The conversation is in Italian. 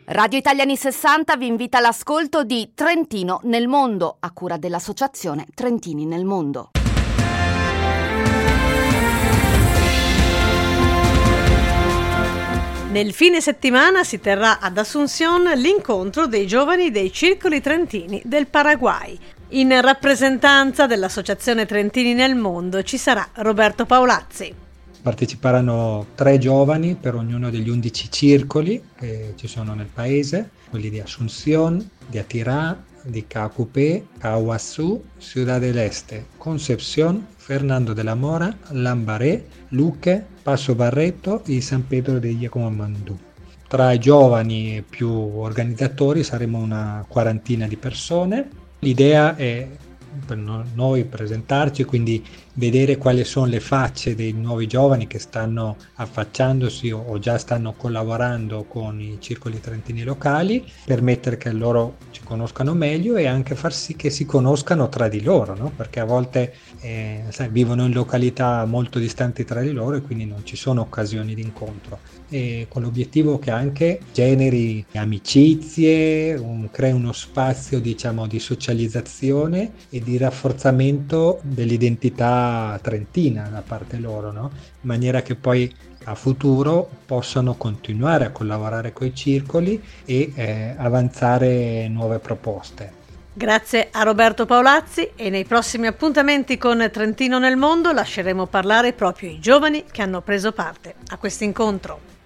Radio Italiani 60 vi invita all'ascolto di Trentino nel mondo, a cura dell'associazione Trentini nel mondo. Nel fine settimana si terrà ad Asunción l'incontro dei giovani dei circoli trentini del Paraguay. In rappresentanza dell'associazione Trentini nel mondo ci sarà Roberto Paolazzi. Parteciperanno 3 giovani per ognuno degli 11 circoli che ci sono nel paese, quelli di Asunción, di Atirá, di Caacupé, Caaguazú, Ciudad del Este, Concepción, Fernando de la Mora, Lambaré, Luque, Passo Barreto e San Pedro de Giacomandú. Tra i giovani e più organizzatori saremo una quarantina di persone. L'idea è per noi presentarci, quindi vedere quali sono le facce dei nuovi giovani che stanno affacciandosi o già stanno collaborando con i circoli trentini locali, permettere che loro ci conoscano meglio e anche far sì che si conoscano tra di loro, no? Perché a volte vivono in località molto distanti tra di loro e quindi non ci sono occasioni di incontro, e con l'obiettivo che anche generi amicizie, crei uno spazio di socializzazione e di rafforzamento dell'identità trentina da parte loro, no? In maniera che poi a futuro possano continuare a collaborare con i circoli e avanzare nuove proposte. Grazie a Roberto Paolazzi, e nei prossimi appuntamenti con Trentino nel mondo lasceremo parlare proprio i giovani che hanno preso parte a questo incontro.